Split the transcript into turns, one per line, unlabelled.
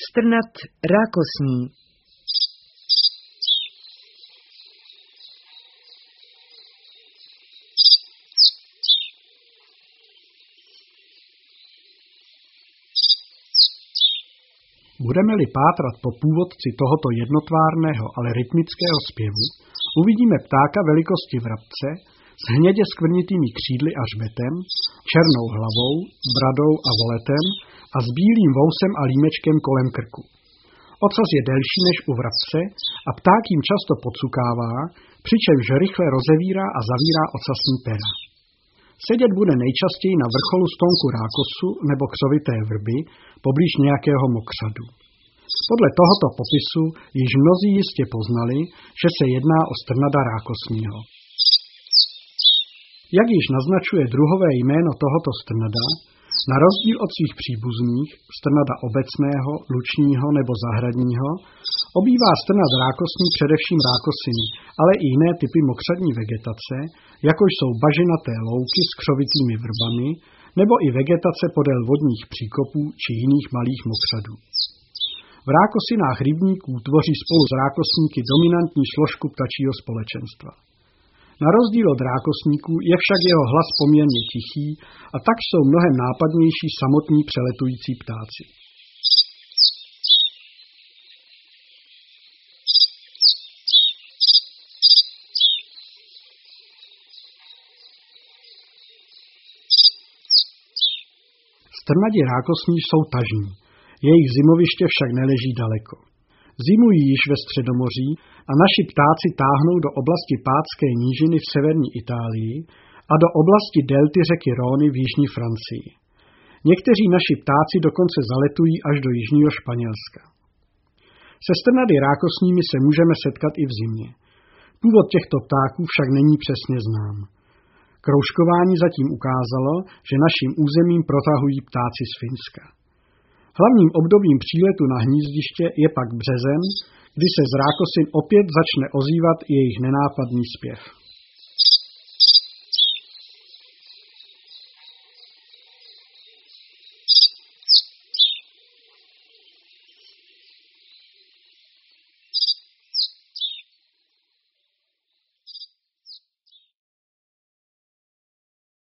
Strnad rákosní.
Budeme-li pátrat po původci tohoto jednotvárného, ale rytmického zpěvu, uvidíme ptáka velikosti vrabce s hnědě skvrnitými křídly a hřbetem, černou hlavou, bradou a voletem a s bílým vousem a límečkem kolem krku. Ocas je delší než u vrabce a pták jim často podsukává, přičemž rychle rozevírá a zavírá ocasní pera. Sedět bude nejčastěji na vrcholu stonku rákosu nebo křovité vrby poblíž nějakého mokřadu. Podle tohoto popisu již mnozí jistě poznali, že se jedná o strnada rákosního. Jak již naznačuje druhové jméno tohoto strnada, na rozdíl od svých příbuzných, strnada obecného, lučního nebo zahradního, obývá strnad rákosný především rákosiny, ale i jiné typy mokřadní vegetace, jako jsou bažinaté louky s křovitými vrbami, nebo i vegetace podél vodních příkopů či jiných malých mokřadů. V rákosinách rybníků tvoří spolu s rákosníky dominantní složku ptačího společenstva. Na rozdíl od rákosníků je však jeho hlas poměrně tichý a tak jsou mnohem nápadnější samotní přeletující ptáci. Strnadi rákosní jsou tažní, jejich zimoviště však neleží daleko. Zimují již ve Středomoří a naši ptáci táhnou do oblasti Pátské nížiny v severní Itálii a do oblasti delty řeky Róny v jižní Francii. Někteří naši ptáci dokonce zaletují až do jižního Španělska. Se strnady rákosními se můžeme setkat i v zimě. Původ těchto ptáků však není přesně znám. Kroužkování zatím ukázalo, že naším územím protahují ptáci z Finska. Hlavním obdobím příletu na hnízdiště je pak březen, kdy se z rákosin opět začne ozývat jejich nenápadný zpěv.